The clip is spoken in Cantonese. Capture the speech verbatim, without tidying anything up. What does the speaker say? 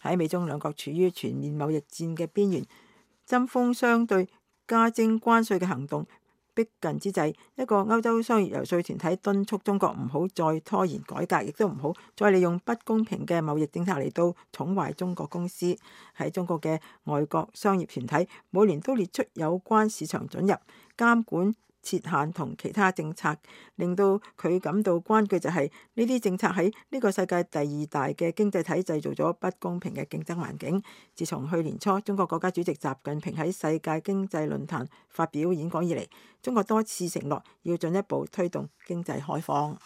喺美中兩國處於全面貿易戰嘅邊緣，針鋒相對加徵關稅嘅行動逼近之際，一個歐洲商業游說團體敦促中國唔好再拖延改革，亦都唔好再利用不公平嘅貿易政策嚟到寵壞中國公司。喺中國嘅外國商業團體每年都列出有關市場准入、監管、設限同其他政策，令到佢感到關注就係呢啲政策喺呢個世界第二大嘅經濟體製造咗不公平嘅競爭環境。自從去年初中國國家主席習近平喺世界經濟論壇發表演講以嚟，中國多次承諾要進一步推動經濟開放。